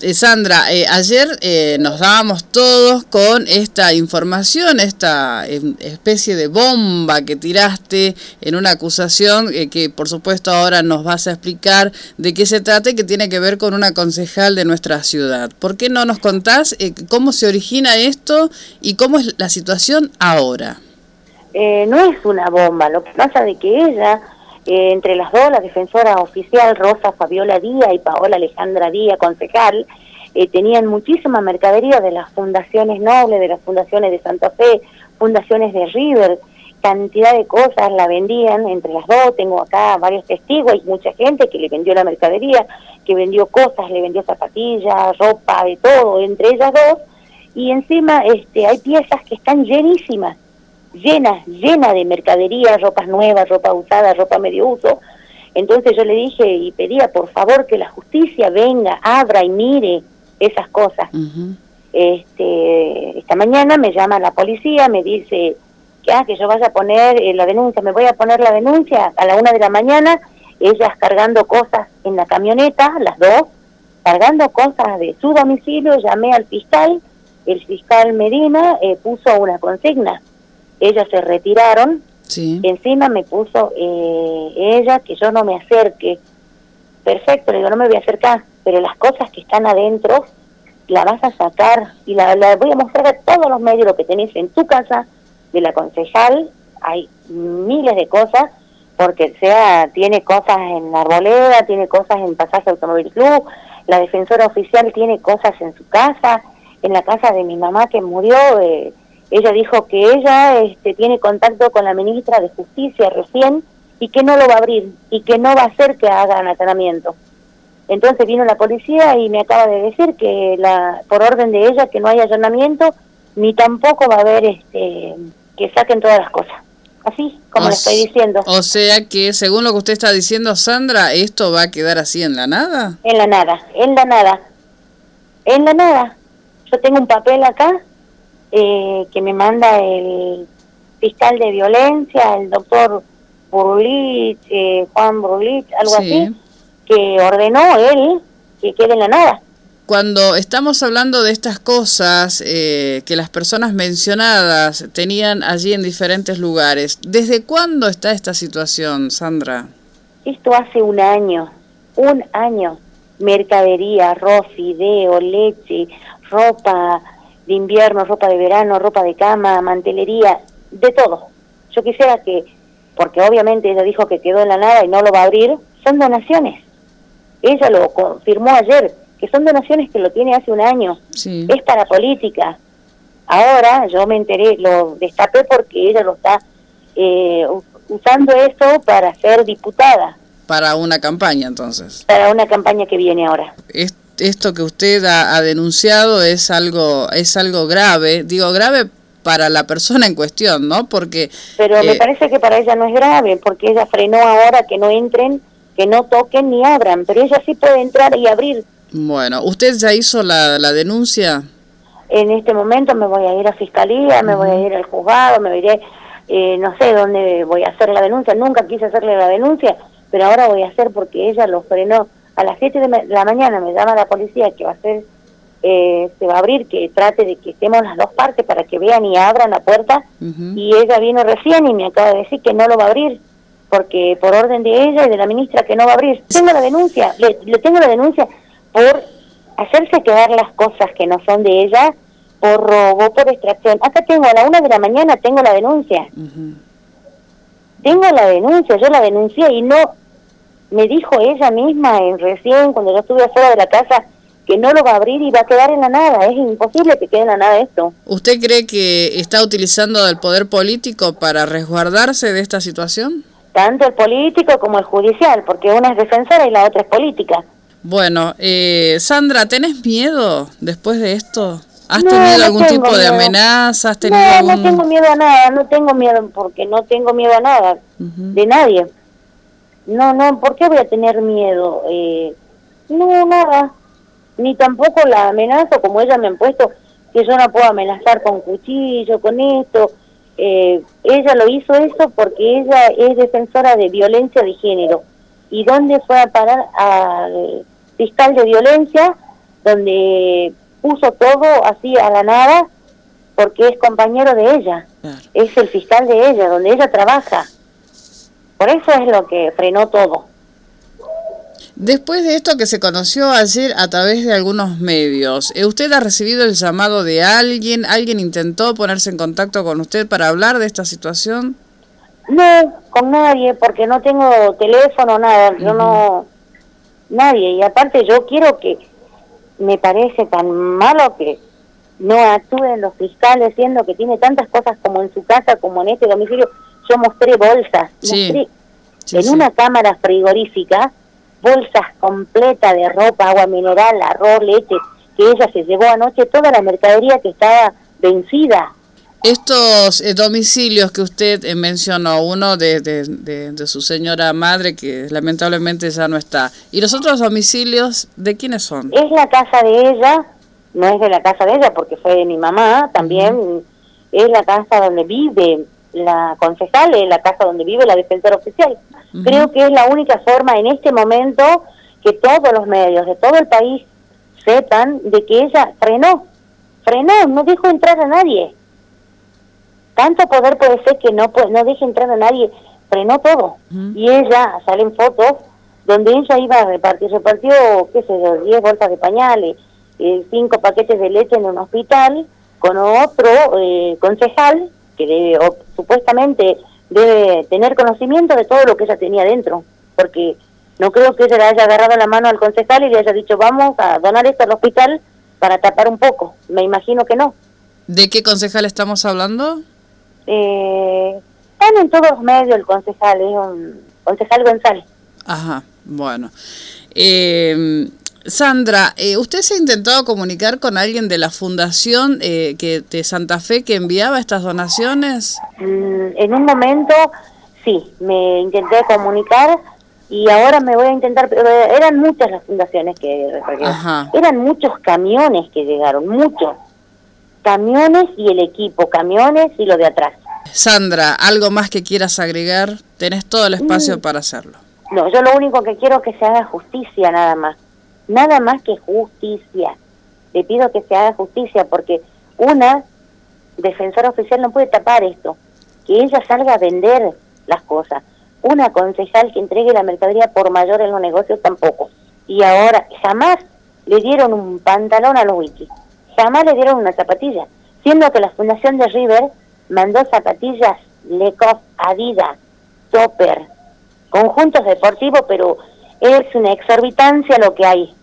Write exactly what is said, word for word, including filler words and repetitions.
Eh, Sandra, eh, ayer eh, nos dábamos todos con esta información, esta eh, especie de bomba que tiraste en una acusación eh, que por supuesto ahora nos vas a explicar de qué se trata y que tiene que ver con una concejal de nuestra ciudad. ¿Por qué no nos contás eh, cómo se origina esto y cómo es la situación ahora? Eh, no es una bomba, lo que pasa de que ella... Eh, entre las dos, la defensora oficial Rosa Fabiola Díaz y Paola Alejandra Díaz, concejal, eh, tenían muchísima mercadería de las fundaciones nobles, de las fundaciones de Santa Fe, fundaciones de River, cantidad de cosas la vendían entre las dos. Tengo acá varios testigos, hay mucha gente que le vendió la mercadería, que vendió cosas, le vendió zapatillas, ropa, de todo, entre ellas dos, y encima este, hay piezas que están llenísimas, llena, llena de mercadería, ropas nuevas, ropa usada, ropa medio uso. Entonces yo le dije y pedía por favor que la justicia venga, abra y mire esas cosas. Uh-huh. Este, esta mañana me llama la policía, me dice que, ah, que yo vaya a poner eh, la denuncia, me voy a poner la denuncia a la una de la mañana, ellas cargando cosas en la camioneta, las dos, cargando cosas de su domicilio. Llamé al fiscal, el fiscal Medina eh, puso una consigna. Ellas se retiraron, sí. Encima me puso eh, ella que yo no me acerque. Perfecto, le digo, no me voy a acercar, pero las cosas que están adentro la vas a sacar y la, la voy a mostrar a todos los medios lo que tenés en tu casa de la concejal. Hay miles de cosas, porque sea tiene cosas en la Arboleda, tiene cosas en Pasaje Automóvil Club, la defensora oficial tiene cosas en su casa, en la casa de mi mamá que murió. eh, Ella dijo que ella este, tiene contacto con la ministra de Justicia recién y que no lo va a abrir y que no va a hacer que hagan allanamiento. Entonces vino la policía y me acaba de decir que la por orden de ella que no hay allanamiento ni tampoco va a haber este que saquen todas las cosas. Así como le estoy diciendo. O sea que según lo que usted está diciendo, Sandra, ¿esto va a quedar así en la nada? En la nada, en la nada, en la nada. Yo tengo un papel acá Eh, que me manda el fiscal de violencia, el doctor Burlich, eh, Juan Burlich, algo sí. así, que ordenó él que quede en la nada. Cuando estamos hablando de estas cosas eh, que las personas mencionadas tenían allí en diferentes lugares, ¿desde cuándo está esta situación, Sandra? Esto hace un año, un año. Mercadería, arroz, fideo, leche, ropa de invierno, ropa de verano, ropa de cama, mantelería, de todo. Yo quisiera que, porque obviamente ella dijo que quedó en la nada y no lo va a abrir, son donaciones. Ella lo confirmó ayer, que son donaciones que lo tiene hace un año. Sí. Es para política. Ahora yo me enteré, lo destapé porque ella lo está eh, usando eso para ser diputada. Para una campaña, entonces. Para una campaña que viene ahora. Es Esto que usted ha, ha denunciado es algo es algo grave, digo grave para la persona en cuestión, ¿no? Porque pero eh, me parece que para ella no es grave, porque ella frenó ahora que no entren, que no toquen ni abran, pero ella sí puede entrar y abrir. Bueno, ¿usted ya hizo la, la denuncia? En este momento me voy a ir a fiscalía, uh-huh. me voy a ir al juzgado, me iré, eh, no sé dónde voy a hacer la denuncia. Nunca quise hacerle la denuncia, pero ahora voy a hacer porque ella lo frenó. A las siete de la mañana me llama la policía que va a ser, eh, se va a abrir, que trate de que estemos las dos partes para que vean y abran la puerta. Uh-huh. Y ella vino recién y me acaba de decir que no lo va a abrir, porque por orden de ella y de la ministra que no va a abrir. Tengo la denuncia, le, le tengo la denuncia por hacerse quedar las cosas que no son de ella, por robo, por extracción. Acá tengo a la una de la mañana, tengo la denuncia. Uh-huh. Tengo la denuncia, yo la denuncié y no... Me dijo ella misma en recién, cuando yo estuve afuera de la casa, que no lo va a abrir y va a quedar en la nada. Es imposible que quede en la nada esto. ¿Usted cree que está utilizando el poder político para resguardarse de esta situación? Tanto el político como el judicial, porque una es defensora y la otra es política. Bueno, eh, Sandra, ¿tenés miedo después de esto? ¿Has no, tenido no algún tipo miedo. de amenaza? ¿Has tenido no, algún... no tengo miedo a nada, no tengo miedo porque no tengo miedo a nada, uh-huh. de nadie. No, no, ¿por qué voy a tener miedo? Eh, no, nada. Ni tampoco la amenaza, como ella me han puesto, que yo no puedo amenazar con cuchillo, con esto. Eh, ella lo hizo eso porque ella es defensora de violencia de género. ¿Y dónde fue a parar al fiscal de violencia? donde puso todo así a la nada, porque es compañero de ella, claro. Es el fiscal de ella, donde ella trabaja. Por eso es lo que frenó todo. Después de esto que se conoció ayer a través de algunos medios, ¿usted ha recibido el llamado de alguien? ¿Alguien intentó ponerse en contacto con usted para hablar de esta situación? No, con nadie, porque no tengo teléfono, nada, yo uh-huh. no, nadie, y aparte yo quiero que, me parece tan malo que no actúen los fiscales, siendo que tiene tantas cosas como en su casa, como en este domicilio. Yo mostré bolsas, sí. mostré sí, en sí. una cámara frigorífica, bolsas completas de ropa, agua mineral, arroz, leche, que ella se llevó anoche, toda la mercadería que estaba vencida. Estos eh, domicilios que usted eh, mencionó, uno de, de, de, de su señora madre, que lamentablemente ya no está, ¿y los otros domicilios de quiénes son? Es la casa de ella, no es de la casa de ella porque fue de mi mamá, también uh-huh. es la casa donde vive la concejal, es la casa donde vive la defensora oficial. Uh-huh. Creo que es la única forma en este momento que todos los medios de todo el país sepan de que ella frenó, frenó, no dejó entrar a nadie. Tanto poder puede ser que no no deje entrar a nadie, frenó todo. Uh-huh. Y ella, salen fotos donde ella iba a repartir, repartió, qué sé yo, diez bolsas de pañales, eh, cinco paquetes de leche en un hospital, con otro eh, concejal que debe, o, supuestamente debe tener conocimiento de todo lo que ella tenía dentro, porque no creo que ella le haya agarrado la mano al concejal y le haya dicho vamos a donar esto al hospital para tapar un poco. Me imagino que no. ¿De qué concejal estamos hablando? Eh, están en todos los medios el concejal, es un concejal González. Ajá, bueno. Eh, Sandra, eh, ¿usted se ha intentado comunicar con alguien de la fundación eh, que de Santa Fe que enviaba estas donaciones? Mm, en un momento, sí, me intenté comunicar y ahora me voy a intentar, pero eran muchas las fundaciones que Ajá. eran muchos camiones que llegaron, muchos. Camiones y el equipo, camiones y lo de atrás. Sandra, ¿algo más que quieras agregar? Tenés todo el espacio mm. para hacerlo. No, yo lo único que quiero es que se haga justicia, nada más. Nada más que justicia. Le pido que se haga justicia porque una defensora oficial no puede tapar esto. Que ella salga a vender las cosas. Una concejal que entregue la mercadería por mayor en los negocios tampoco. Y ahora, jamás le dieron un pantalón a los wikis. Jamás le dieron una zapatilla, siendo que la fundación de River mandó zapatillas Lacoste, Adidas, Topper, conjuntos deportivos, pero es una exorbitancia lo que hay.